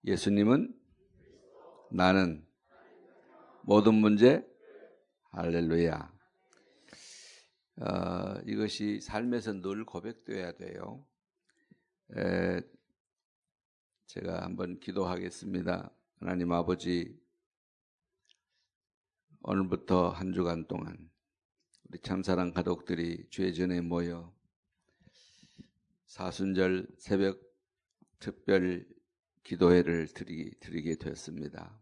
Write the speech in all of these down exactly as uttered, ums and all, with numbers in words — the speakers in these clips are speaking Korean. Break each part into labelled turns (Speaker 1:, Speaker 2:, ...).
Speaker 1: 예수님은 나는 모든 문제 할렐루야. 어, 이것이 삶에서 늘 고백되어야 돼요. 에, 제가 한번 기도하겠습니다. 하나님 아버지, 오늘부터 한 주간 동안 우리 참사랑 가족들이 주의 전에 모여 사순절 새벽 특별 기도회를 드리, 드리게 되었습니다.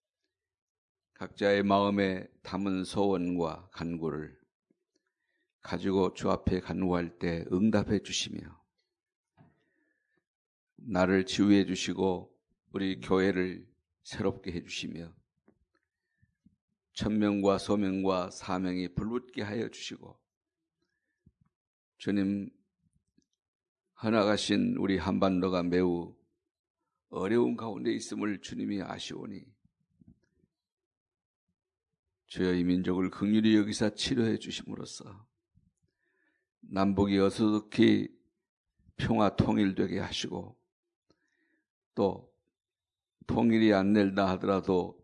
Speaker 1: 각자의 마음에 담은 소원과 간구를 가지고 주 앞에 간구할 때 응답해 주시며 나를 치유해 주시고 우리 교회를 새롭게 해 주시며 천명과 소명과 사명이 불붙게 하여 주시고 주님 헌악하신 우리 한반도가 매우 어려운 가운데 있음을 주님이 아시오니 주여 이 민족을 긍휼히 여기사 치료해 주심으로써 남북이 어수룩히 평화 통일되게 하시고 또 통일이 안 된다 하더라도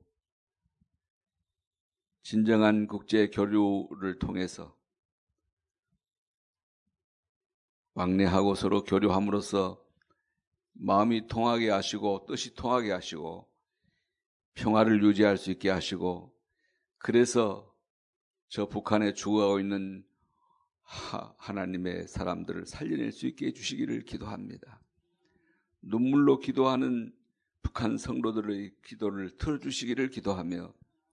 Speaker 1: 진정한 국제 교류를 통해서 왕래하고 서로 교류함으로써 마음이 통하게 하시고 뜻이 통하게 하시고 평화를 유지할 수 있게 하시고 그래서 저 북한에 죽어가고 있는 하, 하나님의 사람들을 살려낼 수 있게 해주시기를 기도합니다. 눈물로 기도하는 북한 성도들의 기도를 틀어주시기를 기도하며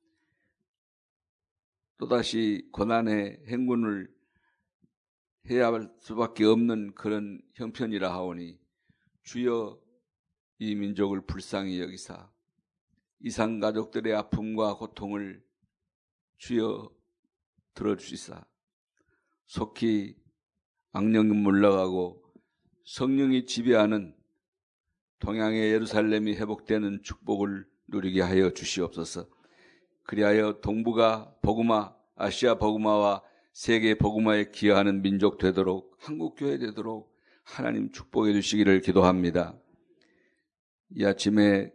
Speaker 1: 또다시 고난의 행군을 해야 할 수밖에 없는 그런 형편이라 하오니 주여 이 민족을 불쌍히 여기사 이산 가족들의 아픔과 고통을 주여 들어주시사 속히 악령이 물러가고 성령이 지배하는 동양의 예루살렘이 회복되는 축복을 누리게 하여 주시옵소서. 그리하여 동북아 복음화, 아시아 복음화와 세계 복음화에 기여하는 민족 되도록 한국교회 되도록 하나님 축복해 주시기를 기도합니다. 이 아침에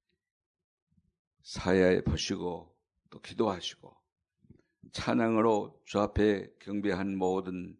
Speaker 1: 사야에 보시고 또 기도하시고 찬양으로 주 앞에 경배한 모든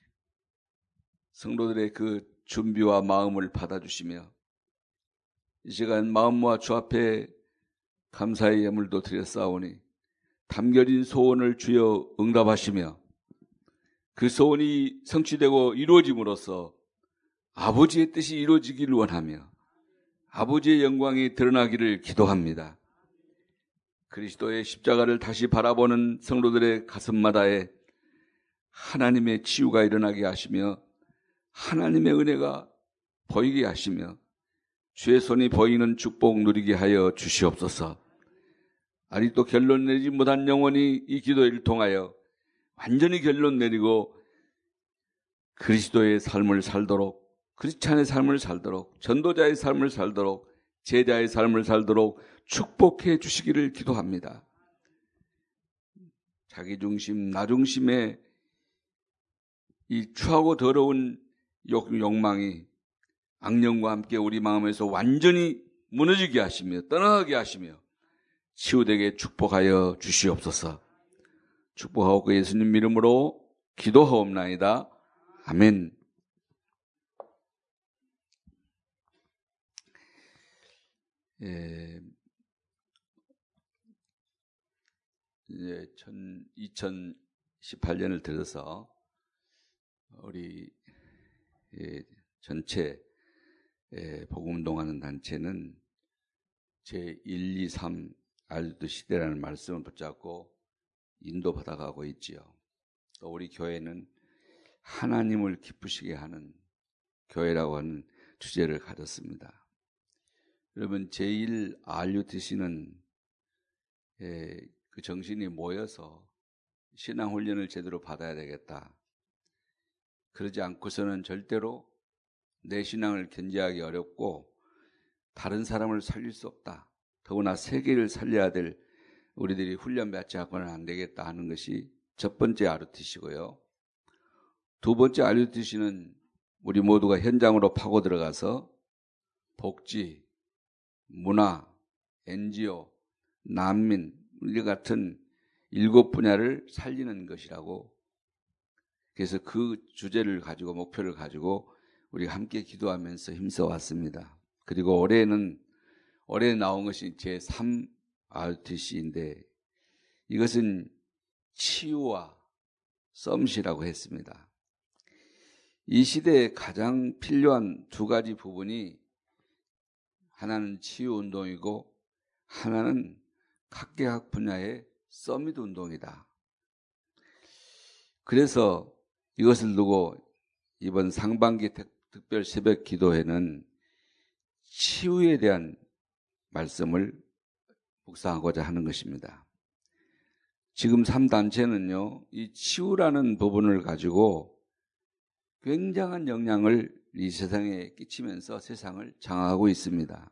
Speaker 1: 성도들의 그 준비와 마음을 받아주시며 이 시간 마음과 주 앞에 감사의 예물도 드렸사오니 담겨진 소원을 주여 응답하시며 그 소원이 성취되고 이루어짐으로써 아버지의 뜻이 이루어지기를 원하며 아버지의 영광이 드러나기를 기도합니다. 그리스도의 십자가를 다시 바라보는 성도들의 가슴마다에 하나님의 치유가 일어나게 하시며 하나님의 은혜가 보이게 하시며 주의 손이 보이는 축복 누리게 하여 주시옵소서. 아직도 결론 내지 못한 영혼이 이 기도를 통하여 완전히 결론 내리고 그리스도의 삶을 살도록 크리스찬의 삶을 살도록 전도자의 삶을 살도록 제자의 삶을 살도록 축복해 주시기를 기도합니다. 자기중심, 나중심의 이 추하고 더러운 욕망이 악령과 함께 우리 마음에서 완전히 무너지게 하시며 떠나게 하시며 치유되게 축복하여 주시옵소서. 축복하고 예수님 이름으로 기도하옵나이다. 아멘. 예, 이제 이천십팔 년을 들어서 우리 예, 전체 예, 복음운동하는 단체는 제일, 이, 삼 알드 시대라는 말씀을 붙잡고 인도받아가고 있지요. 또 우리 교회는 하나님을 기쁘시게 하는 교회라고 하는 주제를 가졌습니다. 여러분 제일 알유티씨는 예, 그 정신이 모여서 신앙훈련을 제대로 받아야 되겠다. 그러지 않고서는 절대로 내 신앙을 견지하기 어렵고 다른 사람을 살릴 수 없다. 더구나 세계를 살려야 될 우리들이 훈련받지 않고는 안 되겠다 하는 것이 첫 번째 알유티씨고요. 두 번째 알유티씨는 우리 모두가 현장으로 파고 들어가서 복지, 문화, 엔지오, 난민 이 같은 일곱 분야를 살리는 것이라고. 그래서 그 주제를 가지고 목표를 가지고 우리가 함께 기도하면서 힘써 왔습니다. 그리고 올해는 올해 나온 것이 제삼 알티씨인데 이것은 치유와 썸시라고 했습니다. 이 시대에 가장 필요한 두 가지 부분이 하나는 치유 운동이고 하나는 각계각 분야의 서밋 운동이다. 그래서 이것을 두고 이번 상반기 특별 새벽 기도회는 치유에 대한 말씀을 묵상하고자 하는 것입니다. 지금 삼 단체는요, 이 치유라는 부분을 가지고 굉장한 영향을 이 세상에 끼치면서 세상을 장악하고 있습니다.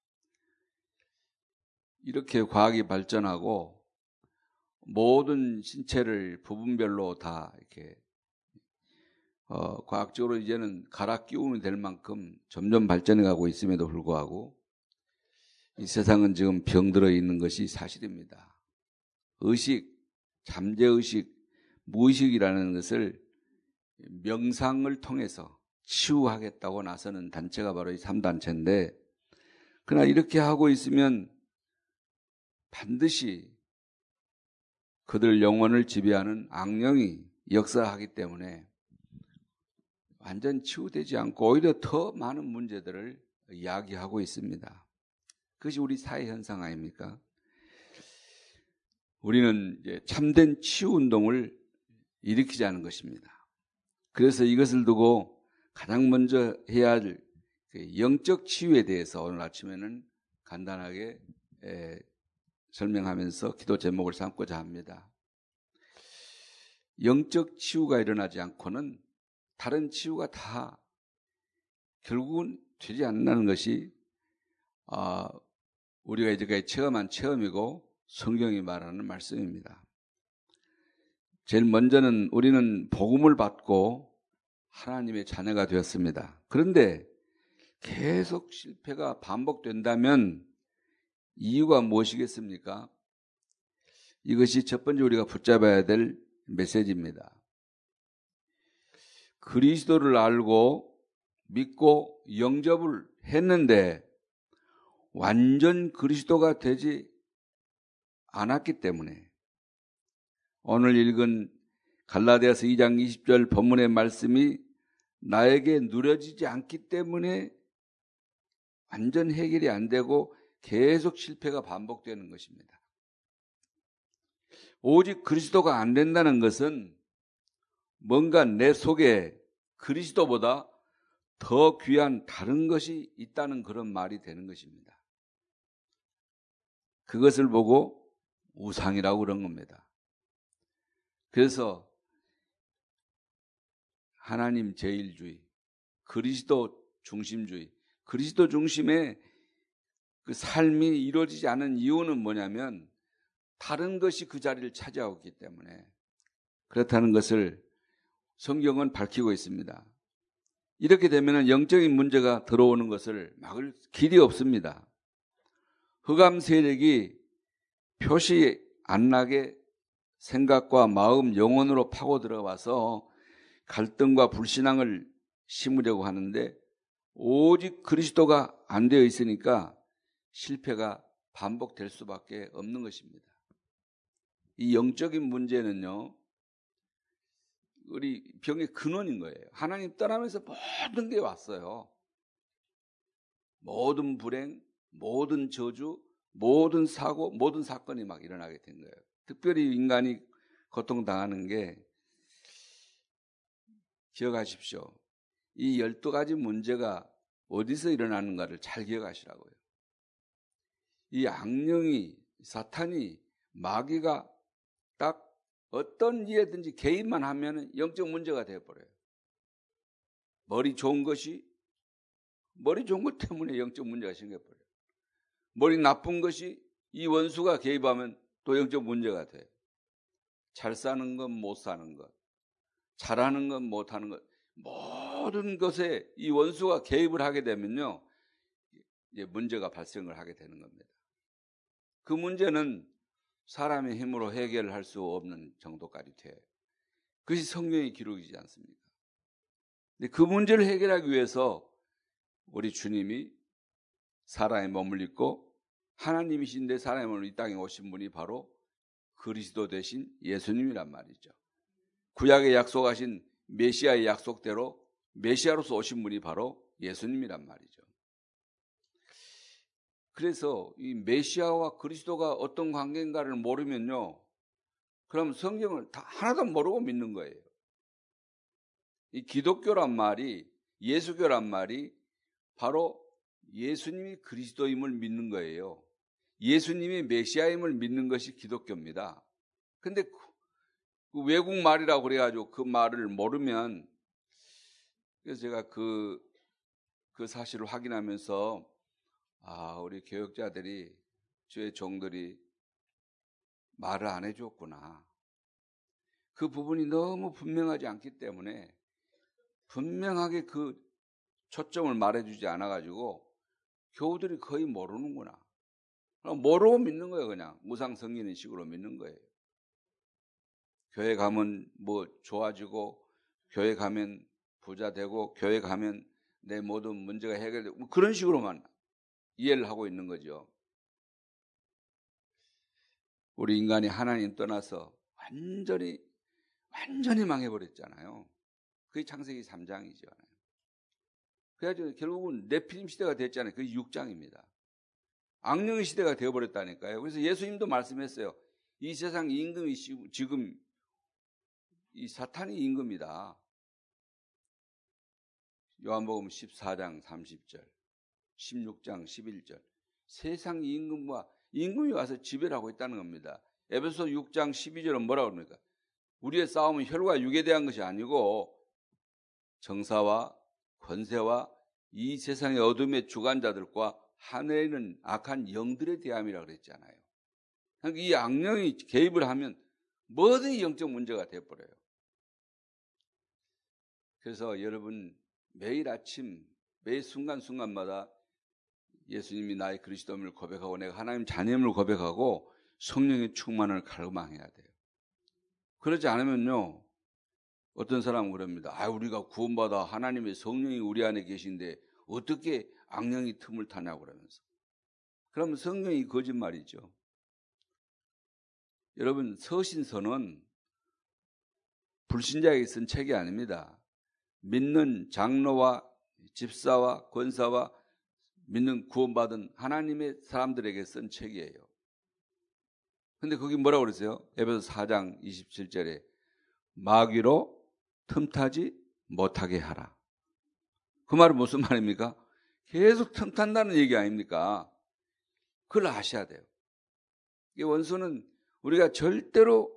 Speaker 1: 이렇게 과학이 발전하고 모든 신체를 부분별로 다 이렇게 어, 과학적으로 이제는 갈아 끼우면 될 만큼 점점 발전해 가고 있음에도 불구하고 이 세상은 지금 병들어 있는 것이 사실입니다. 의식, 잠재의식, 무의식이라는 것을 명상을 통해서 치유하겠다고 나서는 단체가 바로 이 삼 단체인데, 그러나 이렇게 하고 있으면 반드시 그들 영혼을 지배하는 악령이 역사하기 때문에 완전 치유되지 않고 오히려 더 많은 문제들을 이야기하고 있습니다. 그것이 우리 사회 현상 아닙니까? 우리는 이제 참된 치유 운동을 일으키자는 것입니다. 그래서 이것을 두고 가장 먼저 해야 할 영적 치유에 대해서 오늘 아침에는 간단하게 설명하면서 기도 제목을 삼고자 합니다. 영적 치유가 일어나지 않고는 다른 치유가 다 결국은 되지 않는다는 것이 어, 우리가 이제까지 체험한 체험이고 성경이 말하는 말씀입니다. 제일 먼저는 우리는 복음을 받고 하나님의 자녀가 되었습니다. 그런데 계속 실패가 반복된다면 이유가 무엇이겠습니까? 이것이 첫 번째 우리가 붙잡아야 될 메시지입니다. 그리스도를 알고 믿고 영접을 했는데 완전 그리스도가 되지 않았기 때문에 오늘 읽은 갈라디아서 이 장 이십 절 본문의 말씀이 나에게 누려지지 않기 때문에 완전 해결이 안 되고 계속 실패가 반복되는 것입니다. 오직 그리스도가 안 된다는 것은 뭔가 내 속에 그리스도보다 더 귀한 다른 것이 있다는 그런 말이 되는 것입니다. 그것을 보고 우상이라고 그런 겁니다. 그래서 하나님 제일주의, 그리스도 중심주의, 그리스도 중심의 그 삶이 이루어지지 않은 이유는 뭐냐면 다른 것이 그 자리를 차지하고 있기 때문에 그렇다는 것을 성경은 밝히고 있습니다. 이렇게 되면 영적인 문제가 들어오는 것을 막을 길이 없습니다. 흑암 세력이 표시 안 나게 생각과 마음, 영혼으로 파고 들어와서 갈등과 불신앙을 심으려고 하는데 오직 그리스도가 안 되어 있으니까 실패가 반복될 수밖에 없는 것입니다. 이 영적인 문제는요, 우리 병의 근원인 거예요. 하나님 떠나면서 모든 게 왔어요. 모든 불행, 모든 저주, 모든 사고, 모든 사건이 막 일어나게 된 거예요. 특별히 인간이 고통당하는 게, 기억하십시오. 이 열두 가지 문제가 어디서 일어나는가를 잘 기억하시라고요. 이 악령이, 사탄이, 마귀가 딱 어떤 일에든지 개입만 하면 영적 문제가 되어버려요. 머리 좋은 것이, 머리 좋은 것 때문에 영적 문제가 생겨버려요. 머리 나쁜 것이 이 원수가 개입하면 또 영적 문제가 돼요. 잘 사는 것, 못 사는 것, 잘하는 것, 못하는 것, 모든 것에 이 원수가 개입을 하게 되면요, 이제 문제가 발생을 하게 되는 겁니다. 그 문제는 사람의 힘으로 해결할 수 없는 정도까지 돼요. 그것이 성경의 기록이지 않습니까? 근데 그 문제를 해결하기 위해서 우리 주님이 사람의 몸을 입고 하나님이신데 사람의 몸을 이 땅에 오신 분이 바로 그리스도 되신 예수님이란 말이죠. 구약에 약속하신 메시아의 약속대로 메시아로서 오신 분이 바로 예수님이란 말이죠. 그래서 이 메시아와 그리스도가 어떤 관계인가를 모르면요, 그럼 성경을 다 하나도 모르고 믿는 거예요. 이 기독교란 말이, 예수교란 말이 바로 예수님이 그리스도임을 믿는 거예요. 예수님이 메시아임을 믿는 것이 기독교입니다. 근데 그 외국 말이라고 그래가지고 그 말을 모르면, 그래서 제가 그, 그 사실을 확인하면서 아, 우리 교역자들이, 주의 종들이 말을 안 해줬구나. 그 부분이 너무 분명하지 않기 때문에 분명하게 그 초점을 말해주지 않아가지고 교우들이 거의 모르는구나. 모르고 믿는 거예요. 그냥 무상 성기는 식으로 믿는 거예요. 교회 가면 뭐 좋아지고, 교회 가면 부자 되고, 교회 가면 내 모든 문제가 해결되고, 뭐 그런 식으로만 이해를 하고 있는 거죠. 우리 인간이 하나님 떠나서 완전히 완전히 망해버렸잖아요. 그게 창세기 삼 장이죠. 그래가지고 결국은 네피림 시대가 됐잖아요. 그게 육 장입니다. 악령의 시대가 되어버렸다니까요. 그래서 예수님도 말씀했어요. 이 세상 임금이 지금 이 사탄이 임금이다. 요한복음 십사 장 삼십 절, 십육 장 십일 절. 세상 임금과 임금이 와서 지배를 하고 있다는 겁니다. 에베소 육 장 십이 절은 뭐라고 합니까? 우리의 싸움은 혈과 육에 대한 것이 아니고 정사와 권세와 이 세상의 어둠의 주관자들과 하늘에 있는 악한 영들에 대함이라고 그랬잖아요. 그러니까 이 악령이 개입을 하면 뭐든지 영적 문제가 되어버려요. 그래서 여러분 매일 아침 매 순간순간마다 예수님이 나의 그리스도임을 고백하고 내가 하나님 자녀임을 고백하고 성령의 충만을 갈망해야 돼요. 그러지 않으면요, 어떤 사람은 그럽니다. 아, 우리가 구원받아 하나님의 성령이 우리 안에 계신데 어떻게 악령이 틈을 타냐고 그러면서. 그러면 성령이 거짓말이죠. 여러분, 서신서는 불신자에게 쓴 책이 아닙니다. 믿는 장로와 집사와 권사와 믿는 구원받은 하나님의 사람들에게 쓴 책이에요. 근데 거기 뭐라고 그러세요? 에베소 사 장 이십칠 절에 마귀로 틈타지 못하게 하라. 그 말은 무슨 말입니까? 계속 틈탄다는 얘기 아닙니까? 그걸 아셔야 돼요. 이 원수는 우리가 절대로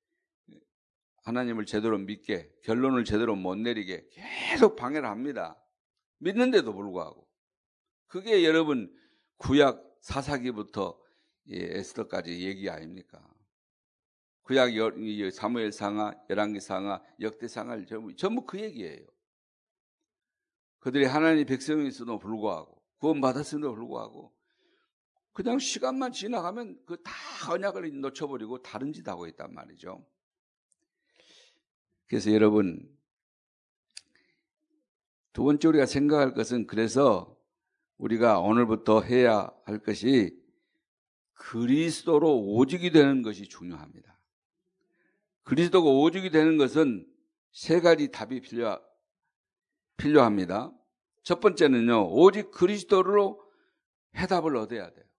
Speaker 1: 하나님을 제대로 믿게, 결론을 제대로 못 내리게 계속 방해를 합니다. 믿는데도 불구하고. 그게 여러분 구약 사사기부터 에스더까지 얘기 아닙니까? 구약 사무엘상하, 열왕기상하, 역대상하 전부, 전부 그 얘기예요. 그들이 하나님의 백성일수도 불구하고 구원받았음에도 불구하고 그냥 시간만 지나가면 그 다 언약을 놓쳐버리고 다른 짓 하고 있단 말이죠. 그래서 여러분 두 번째 우리가 생각할 것은, 그래서 우리가 오늘부터 해야 할 것이 그리스도로 오직이 되는 것이 중요합니다. 그리스도가 오직이 되는 것은 세 가지 답이 필요, 필요합니다. 첫 번째는요, 오직 그리스도로 해답을 얻어야 돼요.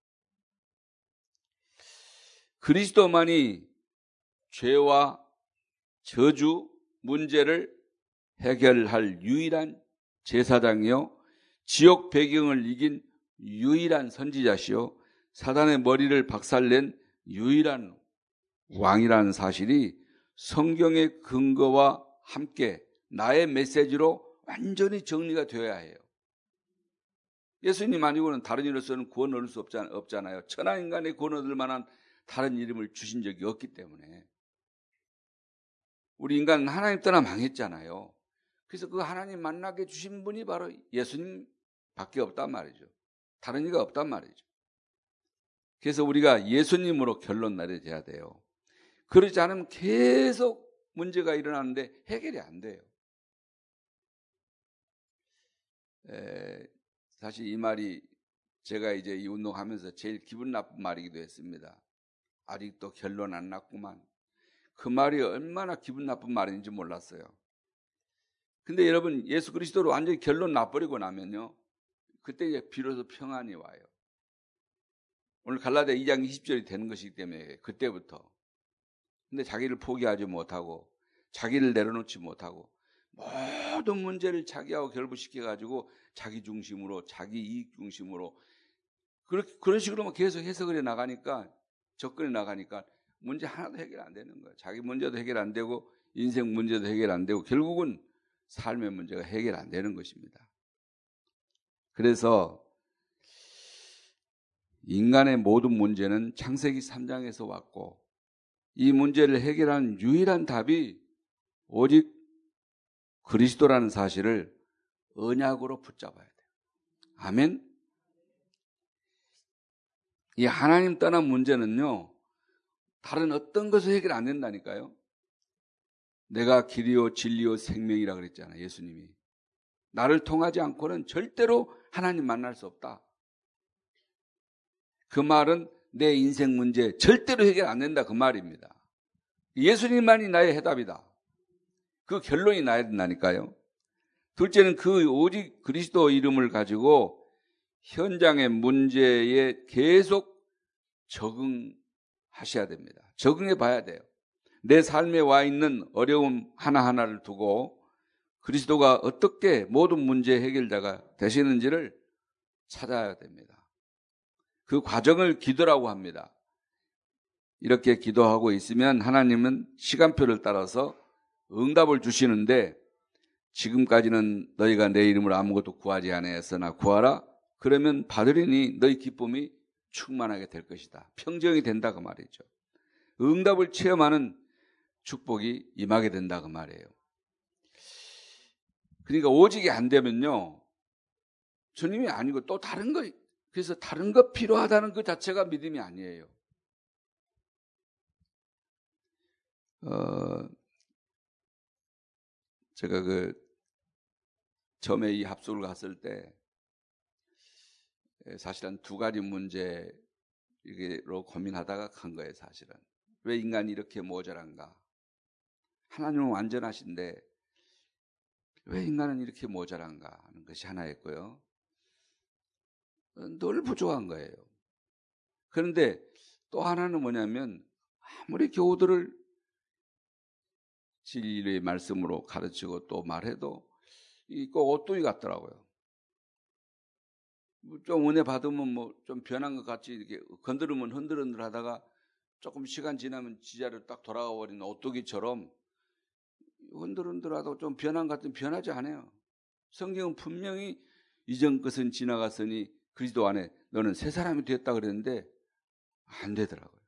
Speaker 1: 그리스도만이 죄와 저주, 문제를 해결할 유일한 제사장이요, 지옥 배경을 이긴 유일한 선지자시요, 사단의 머리를 박살낸 유일한 왕이라는 사실이 성경의 근거와 함께 나의 메시지로 완전히 정리가 되어야 해요. 예수님 아니고는 다른 이로서는 구원 얻을 수 없잖아요. 천하인간의 구원 얻을 만한 다른 이름을 주신 적이 없기 때문에. 우리 인간은 하나님 떠나 망했잖아요. 그래서 그 하나님 만나게 주신 분이 바로 예수님 밖에 없단 말이죠. 다른 이가 없단 말이죠. 그래서 우리가 예수님으로 결론 내려져야 돼요. 그러지 않으면 계속 문제가 일어나는데 해결이 안 돼요. 에, 사실 이 말이 제가 이제 이 운동하면서 제일 기분 나쁜 말이기도 했습니다. 아직도 결론 안 났구만. 그 말이 얼마나 기분 나쁜 말인지 몰랐어요. 근데 여러분, 예수 그리스도로 완전히 결론 나버리고 나면요, 그때 이제 비로소 평안이 와요. 오늘 갈라디아 이 장 이십 절이 되는 것이기 때문에 그때부터. 근데 자기를 포기하지 못하고 자기를 내려놓지 못하고 모든 문제를 자기하고 결부시켜가지고 자기 중심으로, 자기 이익 중심으로 그런 식으로만 계속 해석을 해 나가니까, 접근해 나가니까 문제 하나도 해결 안 되는 거예요. 자기 문제도 해결 안 되고 인생 문제도 해결 안 되고 결국은 삶의 문제가 해결 안 되는 것입니다. 그래서 인간의 모든 문제는 창세기 삼 장에서 왔고, 이 문제를 해결하는 유일한 답이 오직 그리스도라는 사실을 언약으로 붙잡아야 돼요. 아멘. 이 하나님 떠난 문제는요, 다른 어떤 것을 해결 안 된다니까요. 내가 길이요 진리요 생명이라 그랬잖아요, 예수님이. 나를 통하지 않고는 절대로 하나님 만날 수 없다. 그 말은 내 인생 문제 절대로 해결 안 된다, 그 말입니다. 예수님만이 나의 해답이다. 그 결론이 나야 된다니까요. 둘째는 그 오직 그리스도 이름을 가지고 현장의 문제에 계속 적응하셔야 됩니다. 적응해 봐야 돼요. 내 삶에 와 있는 어려움 하나하나를 두고 그리스도가 어떻게 모든 문제 해결자가 되시는지를 찾아야 됩니다. 그 과정을 기도라고 합니다. 이렇게 기도하고 있으면 하나님은 시간표를 따라서 응답을 주시는데, 지금까지는 너희가 내 이름으로 아무것도 구하지 아니하였으나 구하라. 그러면 받으리니 너희 기쁨이 충만하게 될 것이다. 평정이 된다, 그 말이죠. 응답을 체험하는 축복이 임하게 된다, 그 말이에요. 그러니까 오직이 안 되면요, 주님이 아니고 또 다른 거, 그래서 다른 거 필요하다는 그 자체가 믿음이 아니에요. 어, 제가 그 처음에 이 합숙을 갔을 때 사실은 두 가지 문제로 고민하다가 간 거예요. 사실은 왜 인간이 이렇게 모자란가? 하나님은 완전하신데 왜 인간은 이렇게 모자란가 하는 것이 하나였고요. 늘 부족한 거예요. 그런데 또 하나는 뭐냐면, 아무리 교우들을 진리의 말씀으로 가르치고 또 말해도 꼭 오뚜기 같더라고요. 좀 은혜 받으면 뭐 좀 변한 것 같이 이렇게 건드리면 흔들흔들 하다가 조금 시간 지나면 지자리로 딱 돌아가 버리는 오뚜기처럼 흔들흔들하다가 좀 변한 것 같으면 변하지 않아요. 성경은 분명히 이전 것은 지나갔으니 그리스도 안에 너는 새 사람이 되었다 그랬는데 안 되더라고요.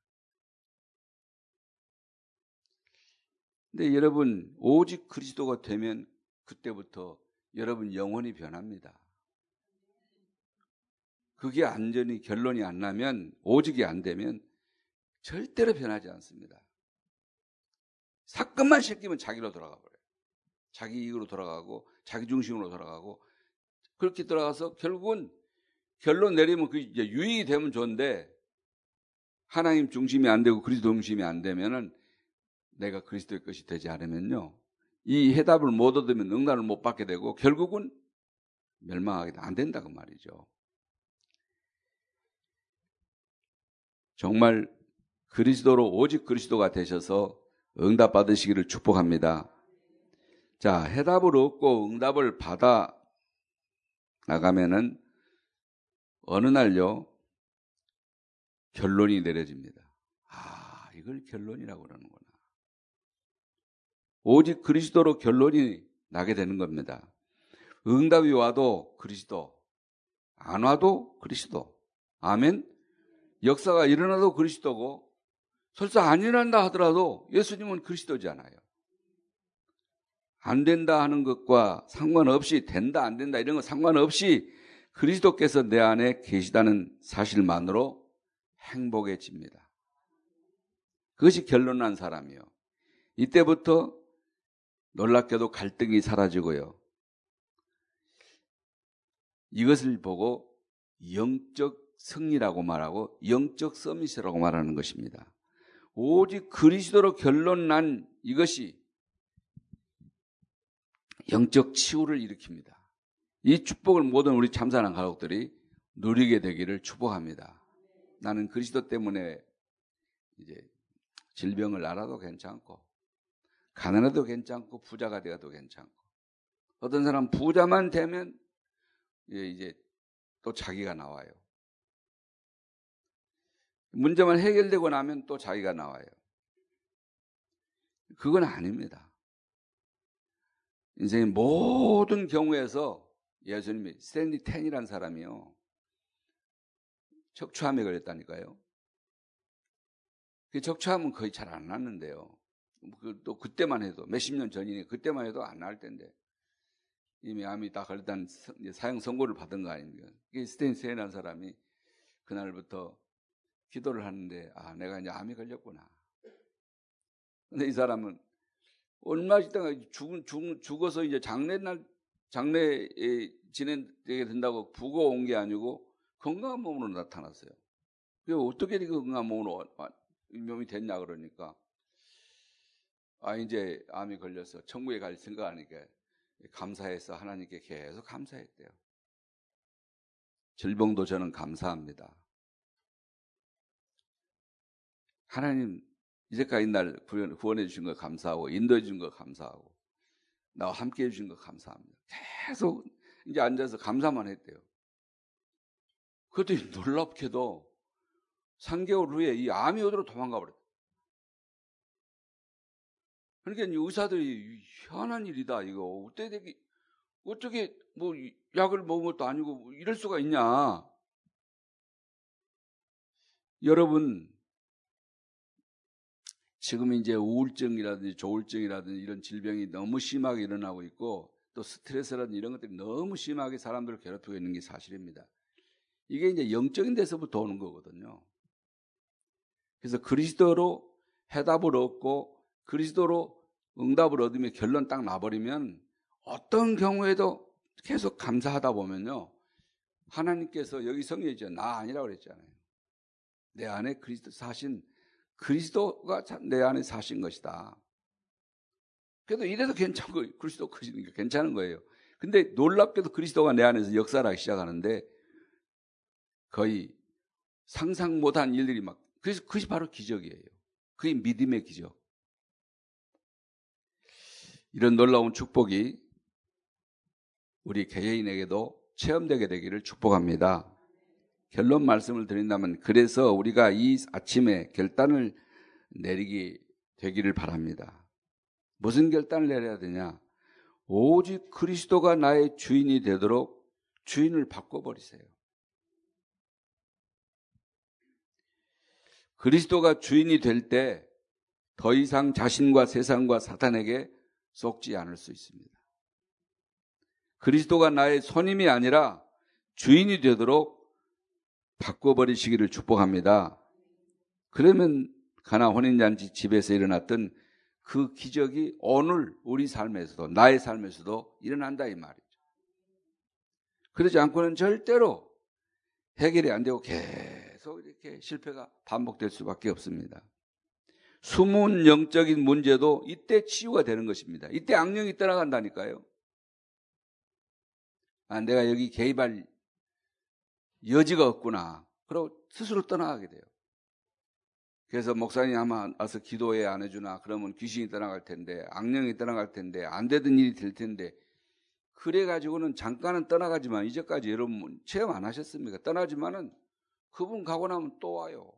Speaker 1: 근데 여러분, 오직 그리스도가 되면 그때부터 여러분 영혼이 변합니다. 그게 완전히 결론이 안 나면, 오직이 안 되면 절대로 변하지 않습니다. 사건만 시키면 자기로 돌아가 버려요. 자기 이익으로 돌아가고 자기 중심으로 돌아가고, 그렇게 돌아가서 결국은 결론 내리면 그 이제 유익이 되면 좋은데, 하나님 중심이 안 되고 그리스도 중심이 안 되면은, 내가 그리스도의 것이 되지 않으면요, 이 해답을 못 얻으면 응답을 못 받게 되고 결국은 멸망하게 안 된다, 그 말이죠. 정말 그리스도로 오직 그리스도가 되셔서 응답 받으시기를 축복합니다. 자, 해답을 얻고 응답을 받아 나가면은 어느 날요, 결론이 내려집니다. 아, 이걸 결론이라고 그러는구나. 오직 그리스도로 결론이 나게 되는 겁니다. 응답이 와도 그리스도, 안 와도 그리스도. 아멘. 역사가 일어나도 그리스도고, 설사 안 일어난다 하더라도 예수님은 그리스도잖아요. 안 된다 하는 것과 상관없이, 된다 안 된다 이런 거 상관없이 그리스도께서 내 안에 계시다는 사실만으로 행복해집니다. 그것이 결론난 사람이요. 이때부터 놀랍게도 갈등이 사라지고요. 이것을 보고 영적 승리라고 말하고 영적 서밋이라고 말하는 것입니다. 오직 그리스도로 결론난 이것이 영적 치유를 일으킵니다. 이 축복을 모든 우리 참사랑 가족들이 누리게 되기를 축복합니다. 나는 그리스도 때문에 이제 질병을 알아도 괜찮고 가난해도 괜찮고 부자가 되어도 괜찮고 어떤 사람 부자만 되면 이제 또 자기가 나와요. 문제만 해결되고 나면 또 자기가 나와요. 그건 아닙니다. 인생의 모든 경우에서 예수님이 스탠리 텐이라는 사람이요. 척추암에 걸렸다니까요. 그 척추암은 거의 잘 안 났는데요. 또 그때만 해도 몇십 년 전이니 그때만 해도 안 날 텐데 이미 암이 다 걸렸다는 사형 선고를 받은 거 아닙니까? 스탠리 텐이라는 사람이 그날부터 기도를 하는데 아 내가 이제 암이 걸렸구나. 근데 이 사람은 얼마 있다가 죽, 죽, 죽어서 이제 장례날 장례에 진행되게 된다고 부고 온 게 아니고 건강한 몸으로 나타났어요. 그래서 어떻게 그 건강한 몸으로 몸이 됐냐 그러니까 아 이제 암이 걸려서 천국에 갈 생각하니까 감사해서 하나님께 계속 감사했대요. 질병도 저는 감사합니다. 하나님 이제까지 날 구원해 주신 거 감사하고 인도해 주신 거 감사하고 나와 함께 해 주신 거 감사합니다. 계속 이제 앉아서 감사만 했대요. 그것도 놀랍게도 삼 개월 후에 이 암이 어디로 도망가 버렸다. 그러니까 의사들이 희한한 일이다 이거 어떻게 되기 어떻게 뭐 약을 먹은 것도 아니고 이럴 수가 있냐. 여러분 지금 이제 우울증이라든지 조울증이라든지 이런 질병이 너무 심하게 일어나고 있고 또 스트레스라든지 이런 것들이 너무 심하게 사람들을 괴롭히고 있는 게 사실입니다. 이게 이제 영적인 데서부터 오는 거거든요. 그래서 그리스도로 해답을 얻고 그리스도로 응답을 얻으며 결론 딱 나버리면 어떤 경우에도 계속 감사하다 보면요. 하나님께서 여기 성경이죠. 나 아니라고 그랬잖아요. 내 안에 그리스도 사신 그리스도가 내 안에 사신 것이다. 그래도 이래도 괜찮고 그리스도 그리스도니까 괜찮은 거예요. 근데 놀랍게도 그리스도가 내 안에서 역사를 하기 시작하는데 거의 상상 못한 일들이 막 그래서 그것이 바로 기적이에요. 그게 믿음의 기적. 이런 놀라운 축복이 우리 개개인에게도 체험되게 되기를 축복합니다. 결론 말씀을 드린다면 그래서 우리가 이 아침에 결단을 내리게 되기를 바랍니다. 무슨 결단을 내려야 되냐? 오직 그리스도가 나의 주인이 되도록 주인을 바꿔버리세요. 그리스도가 주인이 될 때 더 이상 자신과 세상과 사탄에게 속지 않을 수 있습니다. 그리스도가 나의 손님이 아니라 주인이 되도록 바꿔버리시기를 축복합니다. 그러면 가나 혼인잔치 집에서 일어났던 그 기적이 오늘 우리 삶에서도 나의 삶에서도 일어난다 이 말이죠. 그러지 않고는 절대로 해결이 안 되고 계속 이렇게 실패가 반복될 수밖에 없습니다. 숨은 영적인 문제도 이때 치유가 되는 것입니다. 이때 악령이 떠나간다니까요. 아, 내가 여기 개입할 여지가 없구나. 그리고 스스로 떠나가게 돼요. 그래서 목사님 아마 와서 기도해 안 해주나 그러면 귀신이 떠나갈 텐데 악령이 떠나갈 텐데 안 되던 일이 될 텐데 그래가지고는 잠깐은 떠나가지만 이제까지 여러분 체험 안 하셨습니까? 떠나지만은 그분 가고 나면 또 와요.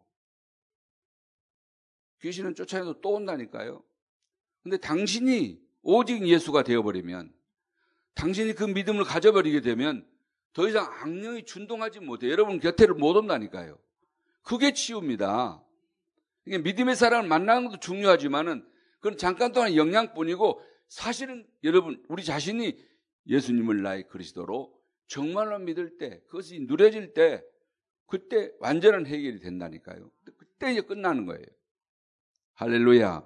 Speaker 1: 귀신은 쫓아내도 또 온다니까요. 근데 당신이 오직 예수가 되어버리면 당신이 그 믿음을 가져버리게 되면 더 이상 악령이 준동하지 못해. 여러분 곁에를 못 온다니까요. 그게 치유입니다. 그러니까 믿음의 사람을 만나는 것도 중요하지만은 그건 잠깐 동안 영향뿐이고 사실은 여러분 우리 자신이 예수님을 나의 그리스도로 정말로 믿을 때, 그것이 누려질 때, 그때 완전한 해결이 된다니까요. 그때 이제 끝나는 거예요. 할렐루야.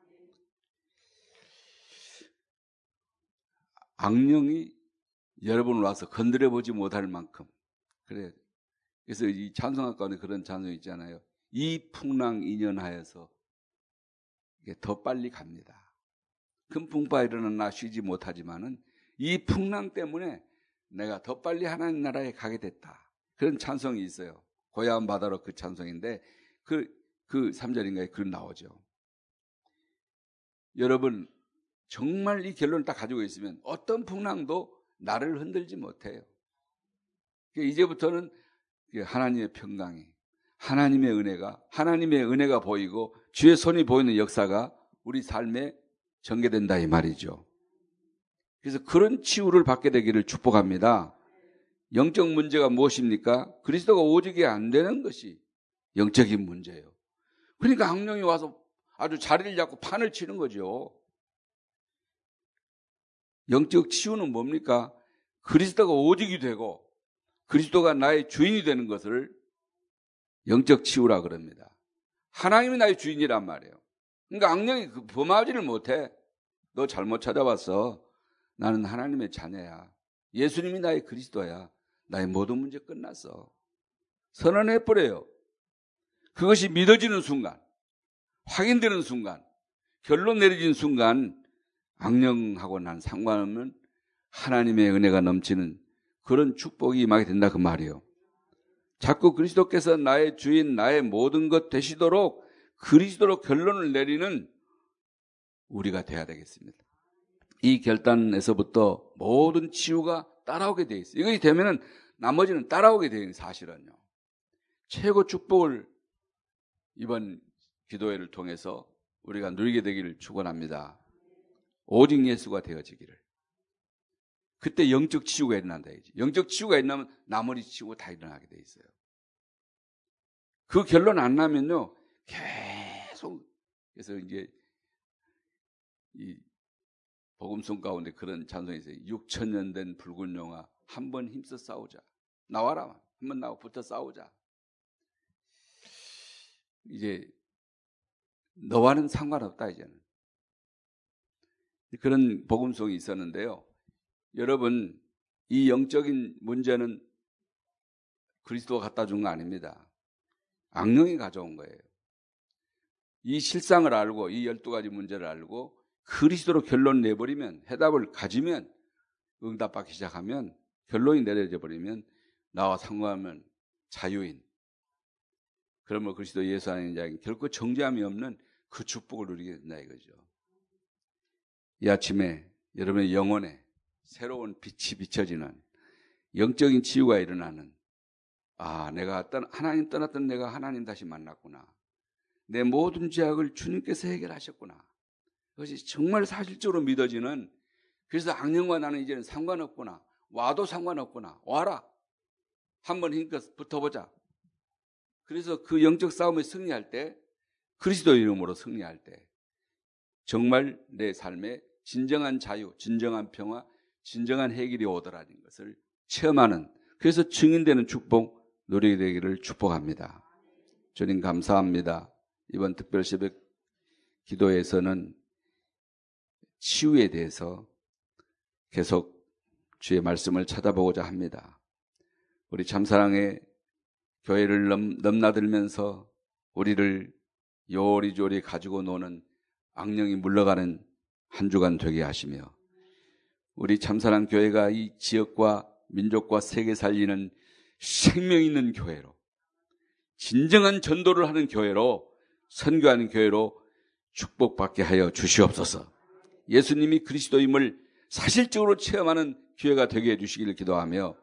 Speaker 1: 악령이 여러분 와서 건드려보지 못할 만큼. 그래. 그래서 이 찬송학 가운데 그런 찬송이 있잖아요. 이 풍랑 인연하여서 이게 더 빨리 갑니다. 큰 풍파 일어나나 쉬지 못하지만은 이 풍랑 때문에 내가 더 빨리 하나님 나라에 가게 됐다. 그런 찬송이 있어요. 고야한 바다로 그 찬송인데 그, 그 삼 절인가에 그 나오죠. 여러분 정말 이 결론을 딱 가지고 있으면 어떤 풍랑도 나를 흔들지 못해요. 이제부터는 하나님의 평강이, 하나님의 은혜가, 하나님의 은혜가 보이고 주의 손이 보이는 역사가 우리 삶에 전개된다 이 말이죠. 그래서 그런 치유를 받게 되기를 축복합니다. 영적 문제가 무엇입니까? 그리스도가 오직이 안 되는 것이 영적인 문제예요. 그러니까 악령이 와서 아주 자리를 잡고 판을 치는 거죠. 영적 치유는 뭡니까? 그리스도가 오직이 되고 그리스도가 나의 주인이 되는 것을 영적 치유라 그럽니다. 하나님이 나의 주인이란 말이에요. 그러니까 악령이 그 범하지를 못해. 너 잘못 찾아봤어. 나는 하나님의 자녀야. 예수님이 나의 그리스도야. 나의 모든 문제 끝났어. 선언해버려요. 그것이 믿어지는 순간, 확인되는 순간, 결론 내려진 순간 악령하고 난 상관없는 하나님의 은혜가 넘치는 그런 축복이 임하게 된다 그 말이에요. 자꾸 그리스도께서 나의 주인, 나의 모든 것 되시도록 그리스도로 결론을 내리는 우리가 돼야 되겠습니다. 이 결단에서부터 모든 치유가 따라오게 되어 있어요. 이것이 되면은 나머지는 따라오게 되는 사실은요. 최고 축복을 이번 기도회를 통해서 우리가 누리게 되기를 축원합니다. 오직 예수가 되어지기를. 그때 영적 치유가 일어난다. 영적 치유가 일어나면 나머지 치유가 다 일어나게 돼 있어요. 그 결론 안 나면요, 계속, 그래서 이제, 이, 복음송 가운데 그런 찬송이 있어요. 육천 년 된 붉은 용아, 한 번 힘써 싸우자. 나와라. 한 번 나와 붙어 싸우자. 이제, 너와는 상관없다, 이제는. 그런 복음송이 있었는데요. 여러분, 이 영적인 문제는 그리스도가 갖다 준 거 아닙니다. 악령이 가져온 거예요. 이 실상을 알고 이 열두 가지 문제를 알고 그리스도로 결론 내버리면, 해답을 가지면, 응답받기 시작하면, 결론이 내려져 버리면 나와 상관하면 자유인, 그러면 그리스도 예수 안에 있는 자에게 결코 정죄함이 없는 그 축복을 누리게 된다 이거죠. 이 아침에 여러분의 영혼에 새로운 빛이 비춰지는 영적인 치유가 일어나는, 아, 내가 떠나, 하나님 떠났던 내가 하나님 다시 만났구나. 내 모든 죄악을 주님께서 해결하셨구나. 그것이 정말 사실적으로 믿어지는, 그래서 악령과 나는 이제는 상관없구나. 와도 상관없구나. 와라. 한번 힘껏 붙어보자. 그래서 그 영적 싸움에 승리할 때, 그리스도 이름으로 승리할 때 정말 내 삶에 진정한 자유, 진정한 평화, 진정한 해결이 오더라는 것을 체험하는, 그래서 증인되는 축복 누리게 되기를 축복합니다. 주님 감사합니다. 이번 특별 새벽 기도에서는 치유에 대해서 계속 주의 말씀을 찾아보고자 합니다. 우리 참사랑의 교회를 넘, 넘나들면서 우리를 요리조리 가지고 노는 악령이 물러가는 한 주간 되게 하시며, 우리 참사랑 교회가 이 지역과 민족과 세계 살리는 생명 있는 교회로, 진정한 전도를 하는 교회로, 선교하는 교회로 축복받게 하여 주시옵소서. 예수님이 그리스도임을 사실적으로 체험하는 기회가 되게 해주시기를 기도하며,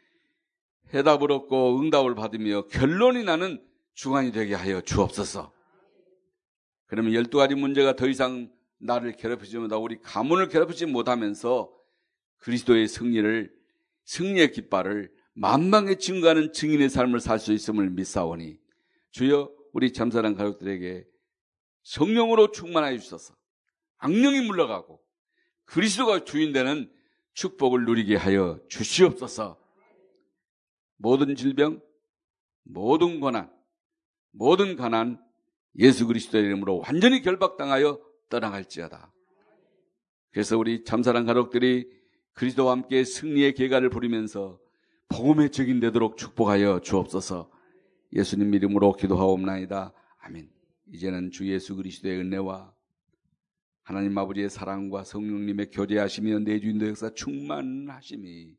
Speaker 1: 해답을 얻고 응답을 받으며 결론이 나는 주간이 되게 하여 주옵소서. 그러면 열두 가지 문제가 더 이상 나를 괴롭히지 못하고 우리 가문을 괴롭히지 못하면서 그리스도의 승리를, 승리의 깃발을 만방에 증거하는 증인의 삶을 살 수 있음을 믿사오니, 주여 우리 참사랑 가족들에게 성령으로 충만하여 주셔서 악령이 물러가고 그리스도가 주인되는 축복을 누리게 하여 주시옵소서. 모든 질병, 모든 고난, 모든 가난 예수 그리스도의 이름으로 완전히 결박당하여 떠나갈지어다. 그래서 우리 참사랑 가족들이 그리스도와 함께 승리의 계가를 부리면서 복음의 적인 되도록 축복하여 주옵소서. 예수님 이름으로 기도하옵나이다. 아멘. 이제는 주 예수 그리스도의 은혜와 하나님 아버지의 사랑과 성령님의 교제하시며 내주인도 역사 충만하심이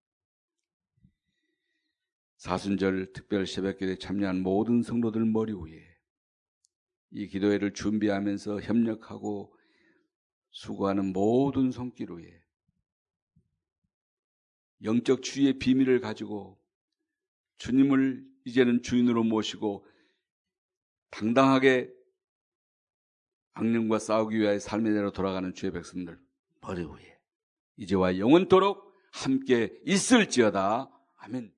Speaker 1: 사순절 특별 새벽기도에 참여한 모든 성도들 머리 위에 이 기도회를 준비하면서 협력하고 수고하는 모든 손길 위에 영적 치유의 비밀을 가지고 주님을 이제는 주인으로 모시고 당당하게 악령과 싸우기 위하여 삶의 대로 돌아가는 주의 백성들 머리 위에 이제와 영원토록 함께 있을지어다. 아멘.